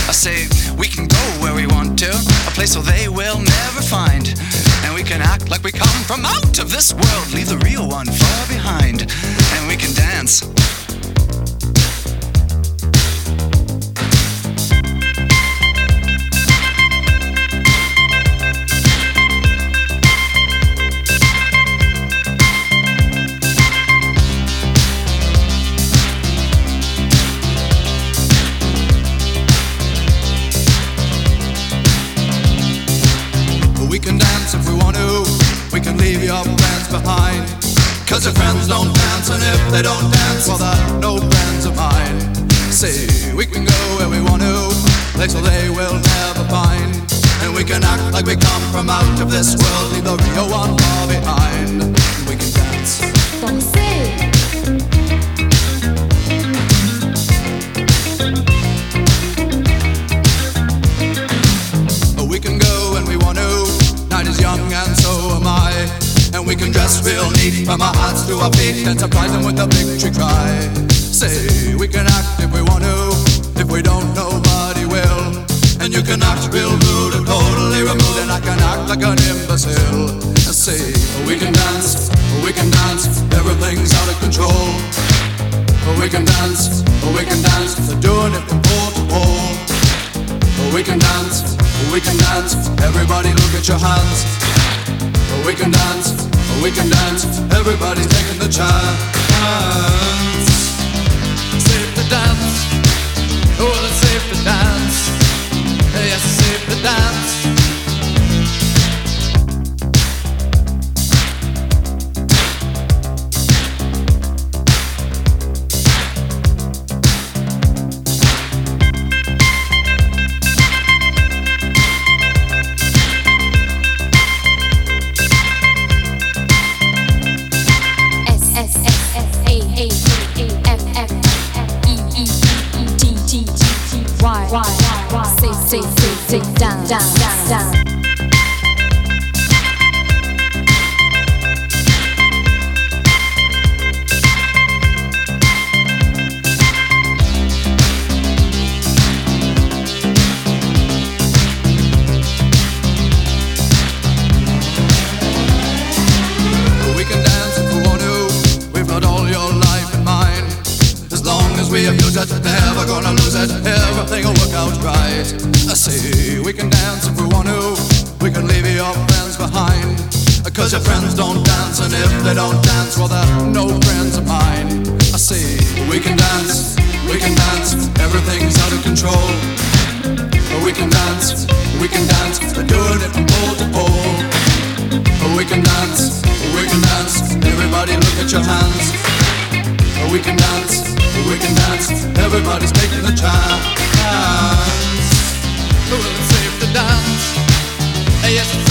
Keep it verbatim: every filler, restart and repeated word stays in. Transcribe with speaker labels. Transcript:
Speaker 1: I say we can go where we want to, a place where they will never find. And we can act like we come from out of this world, leave the real one far behind. And we can dance. We can dance if we want to, we can leave your friends behind. Cause your friends don't dance, and if they don't dance, well they're no friends of mine. Say, we can go where we want to, place where they will never find. And we can act like we come from out of this world, leave the real one far behind. And we can dance.
Speaker 2: Danser.
Speaker 1: We can go when we want to, night is young and so am I. And we can dress real neat from our hearts to our feet and surprise them with a victory cry. Say, we can act if we want to, if we don't nobody will. And you can act real rude and totally removed, and I can act like an imbecile. And say, we can dance, we can dance, everything's out of control. We can dance, we can dance, they're doing it from pole to pole. We can dance, we can dance, everybody look at your hands. We can dance, we can dance, everybody's taking the chance. Safe to dance, oh it's safe to dance. Yes, it's safe to dance.
Speaker 2: Say, say, say, say, down, down, down, down.
Speaker 1: We can dance if we want to, we've got all your life in mind. As long as we abuse it, never gonna lose it, everything will work out right. I say, we can dance if we want to, we can leave your friends behind. Cause your friends don't dance, and if they don't dance, well they're no friends of mine. I say, we can dance, we can dance, everything's out of control. We can dance, we can dance, they're doing it from pole to pole. We can dance, we can dance, everybody look at your hands. We can dance, we can dance, everybody's taking the chance. Well, it's safe to dance, yes, it's